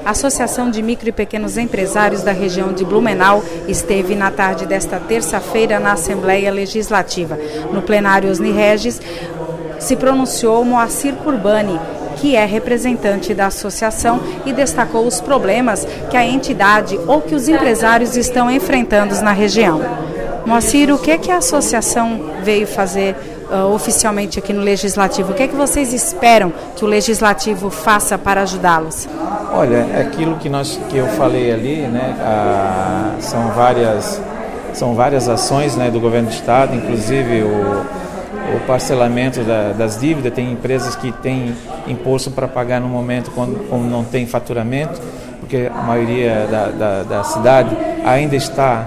A Associação de Micro e Pequenos Empresários da região de Blumenau esteve na tarde desta terça-feira na Assembleia Legislativa. No plenário Osni Regis se pronunciou Moacir Curbani, que é representante da associação, e destacou os problemas que a entidade ou que os empresários estão enfrentando na região. Moacir, o que é que a associação veio fazer oficialmente aqui no Legislativo? O que é que vocês esperam que o Legislativo faça para ajudá-los? Olha, aquilo que eu falei ali, né, são várias ações, né, do governo do estado, inclusive o parcelamento das dívidas. Tem empresas que têm imposto para pagar no momento quando não tem faturamento, porque a maioria da cidade ainda está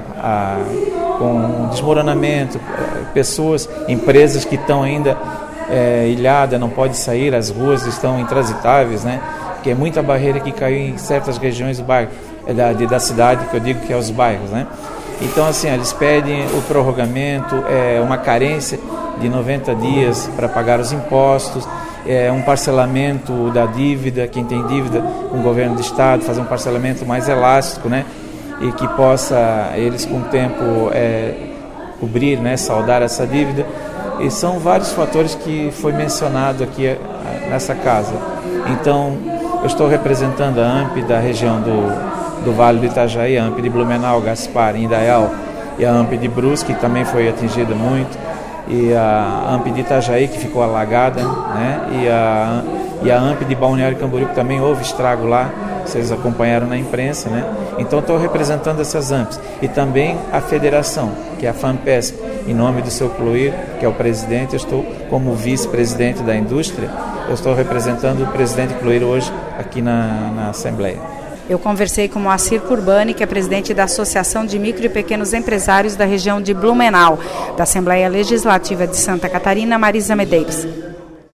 com desmoronamento, empresas que estão ainda ilhadas, não podem sair, as ruas estão intransitáveis, né? Porque é muita barreira que caiu em certas regiões do bairro, da cidade, que eu digo que é os bairros, né? Então, assim, eles pedem o prorrogamento, uma carência de 90 dias para pagar os impostos, um parcelamento da dívida, quem tem dívida com o governo do estado, fazer um parcelamento mais elástico, né? E que possa eles com o tempo cobrir, né? Saldar essa dívida. E são vários fatores que foi mencionado aqui nessa casa. Então, eu estou representando a AMP da região do Vale do Itajaí, a AMP de Blumenau, Gaspar, Indaial, e a AMP de Brusque, que também foi atingida muito, e a AMP de Itajaí, que ficou alagada, né? E a AMP de Balneário Camboriú, que também houve estrago lá, vocês acompanharam na imprensa, né? Então estou representando essas AMPs. E também a federação, que é a FAMPESP, em nome do seu Cloir, que é o presidente. Eu estou como vice-presidente da indústria, eu estou representando o presidente Cloir hoje aqui na Assembleia. Eu conversei com Moacir Curbani, que é presidente da Associação de Micro e Pequenos Empresários da região de Blumenau, da Assembleia Legislativa de Santa Catarina, Marisa Medeiros.